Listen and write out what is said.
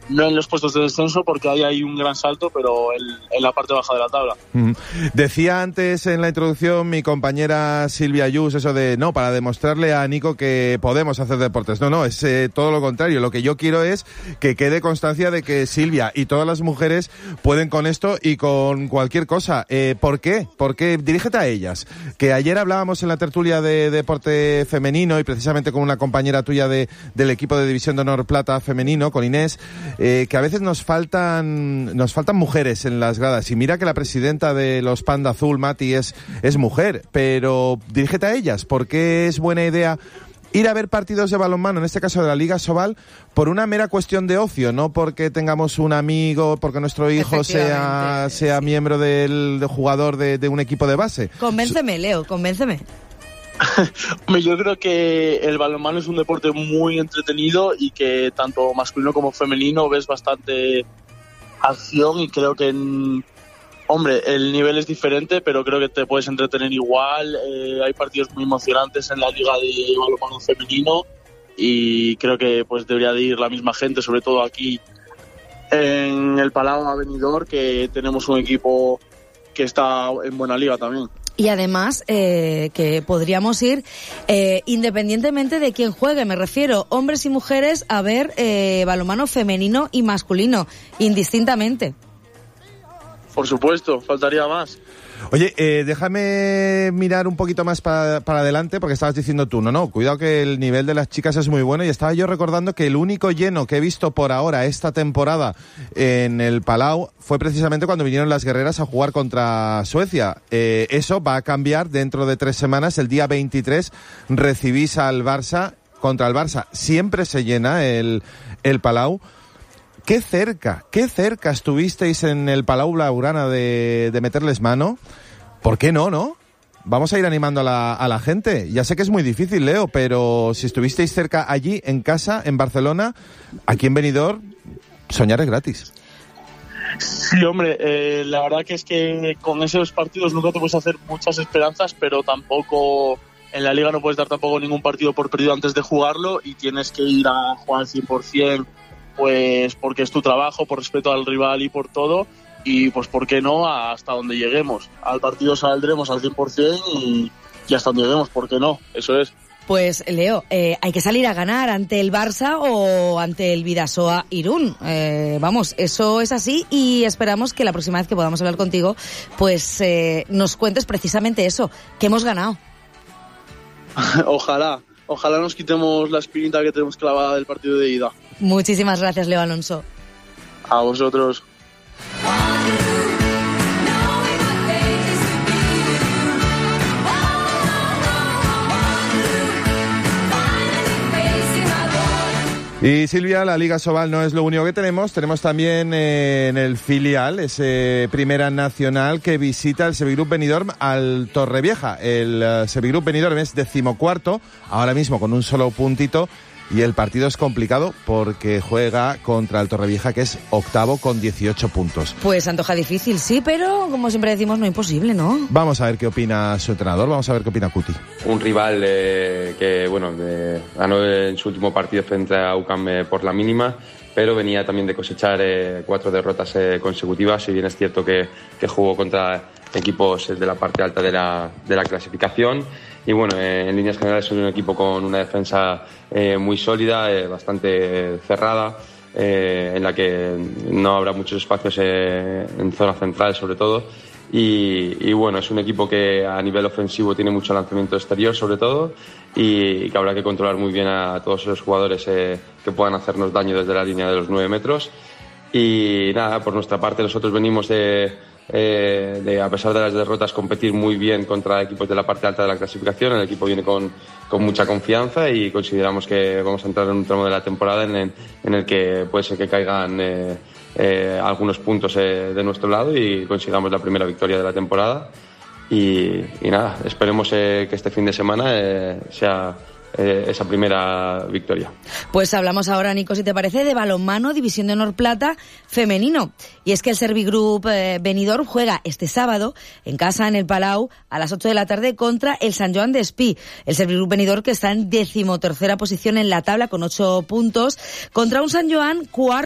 no en los puestos de descenso, porque ahí hay un gran salto, pero en la parte baja de la tabla. Decía antes en la introducción mi compañera Silvia Ayús eso de, no, para demostrarle a Nico que podemos hacer deportes. No, es todo lo contrario. Lo que yo quiero es que quede constancia de que Silvia y todas las mujeres pueden con esto y con cualquier cosa. ¿Por qué? Porque dirígete a ellas. Que ayer hablábamos en la tertulia de deporte femenino y precisamente con una compañera tuya del equipo de División de Honor Plata femenino, con Inés, que a veces nos faltan mujeres en las gradas. Y mira que la presidenta de los Panda Azul, Mati, es mujer, pero dirígete a ellas. ¿Por qué es buena idea ir a ver partidos de balonmano, en este caso de la Liga Sobal, por una mera cuestión de ocio, no porque tengamos un amigo, porque nuestro hijo sea miembro del jugador de un equipo de base? Convénceme, Leo, convénceme. Yo creo que el balonmano es un deporte muy entretenido y que tanto masculino como femenino ves bastante acción, y creo que el nivel es diferente, pero creo que te puedes entretener igual. Hay partidos muy emocionantes en la liga de balonmano femenino y creo que pues debería de ir la misma gente, sobre todo aquí en el Palau a Benidorm, que tenemos un equipo que está en buena liga también. Y además que podríamos ir independientemente de quién juegue, me refiero, hombres y mujeres, a ver balonmano femenino y masculino, indistintamente. Por supuesto, faltaría más. Oye, déjame mirar un poquito más para adelante, porque estabas diciendo tú, no, cuidado que el nivel de las chicas es muy bueno, y estaba yo recordando que el único lleno que he visto por ahora esta temporada en el Palau fue precisamente cuando vinieron las guerreras a jugar contra Suecia. Eso va a cambiar dentro de 3 semanas, el día 23 recibís al Barça, contra el Barça. Siempre se llena el Palau. Qué cerca estuvisteis en el Palau Blaugrana de meterles mano. ¿Por qué no? Vamos a ir animando a la gente. Ya sé que es muy difícil, Leo, pero si estuvisteis cerca allí, en casa, en Barcelona, aquí en Benidorm, soñar es gratis. Sí, hombre, la verdad que es que con esos partidos nunca te puedes hacer muchas esperanzas, pero tampoco en la liga no puedes dar tampoco ningún partido por perdido antes de jugarlo, y tienes que ir a jugar al 100%, pues porque es tu trabajo, por respeto al rival y por todo, y pues por qué no hasta donde lleguemos. Al partido saldremos al 100% y hasta donde lleguemos, ¿por qué no? Eso es. Pues Leo, hay que salir a ganar ante el Barça o ante el Bidasoa Irún. Vamos, eso es así, y esperamos que la próxima vez que podamos hablar contigo, pues nos cuentes precisamente eso, que hemos ganado. Ojalá nos quitemos la espinita que tenemos clavada del partido de ida. Muchísimas gracias, Leo Alonso. A vosotros. Y Silvia, la Liga Sobal no es lo único que tenemos también en el filial, ese Primera Nacional que visita el Sevigroup Benidorm al Torrevieja. El Sevigroup Benidorm es 14º, ahora mismo con un solo puntito, y el partido es complicado porque juega contra el Torrevieja, que es 8º con 18 puntos. Pues antoja difícil, sí, pero como siempre decimos, no imposible, ¿no? Vamos a ver qué opina su entrenador, vamos a ver qué opina Cuti. Un rival que ganó en su último partido frente a UCAM por la mínima, pero venía también de cosechar 4 derrotas consecutivas, si bien es cierto que jugó contra equipos de la parte alta de la clasificación. Y bueno, en líneas generales es un equipo con una defensa muy sólida, bastante cerrada, en la que no habrá muchos espacios en zona central sobre todo. Y bueno, es un equipo que a nivel ofensivo tiene mucho lanzamiento exterior sobre todo, y que habrá que controlar muy bien a todos esos jugadores que puedan hacernos daño desde la línea de los 9 metros. Y nada, por nuestra parte nosotros venimos de a pesar de las derrotas, competir muy bien contra equipos de la parte alta de la clasificación. El equipo viene con mucha confianza y consideramos que vamos a entrar en un tramo de la temporada en el que puede ser que caigan algunos puntos de nuestro lado y consigamos la primera victoria de la temporada. Y nada, esperemos que este fin de semana sea esa primera victoria. Pues hablamos ahora, Nico, si te parece, de balonmano, División de Honor Plata femenino. Y es que el Servigroup Benidorm juega este sábado en casa en el Palau a las 8 de la tarde contra el Sant Joan d'Espí. El Servigroup Benidorm, que está en 13ª posición en la tabla con 8 puntos, contra un Sant Joan cuarto